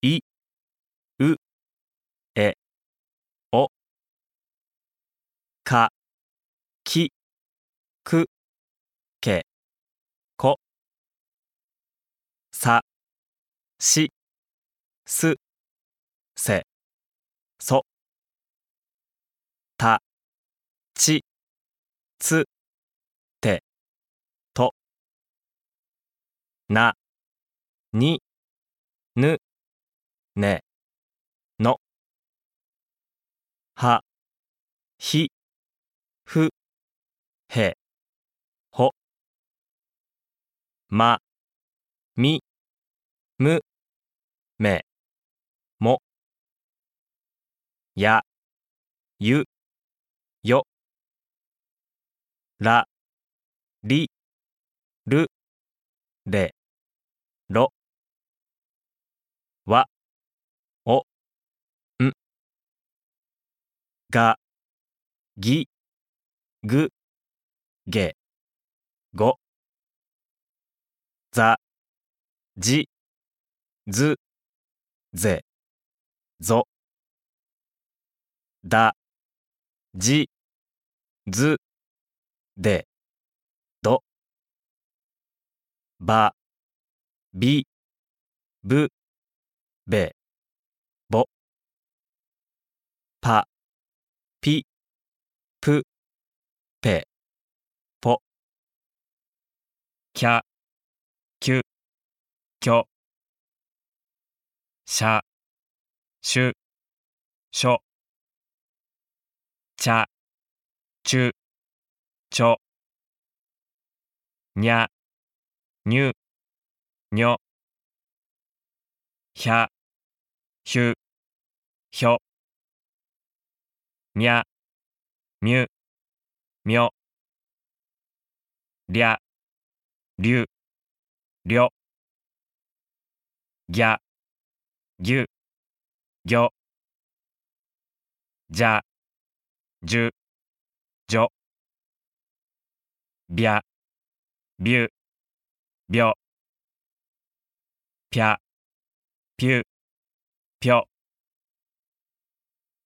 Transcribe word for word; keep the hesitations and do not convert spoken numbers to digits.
い、う、え、お、か、き、く、け、こ、さ、し、す、せ、そ、た、ち、つ、て、と、な、に、ぬ、ね、の、は、ひ、ふ、へ、ほ、ま、み、む、め、も、や、ゆ、よ、ら、り、る、れ、ろ、わ、お、ん、が、ぎ、ぐ、げ、ご、ざ、じ、ず、ぜ、ぞ、だ、じ、ず、で、ど、ば、び、ぶ、べ、ぼ、ぱ、ぴ、ぷ、ぺ、ぽ、きゃ、きゅ、きょ、しゃ、しゅ、しょ、ちゃ、ちゅ、ちょ、にゃ、にゅ、にょ、ひゃ、ひゅ、ひょ、みゃ、みゅ、みょ、りゃ、りゅ、りょ、ぎゃ、ぎゅ、ぎょ、じゃ、じゅ、じょ、びゃ、びゅ、びょ、ぴゃ、ぴゅ、ぴょ、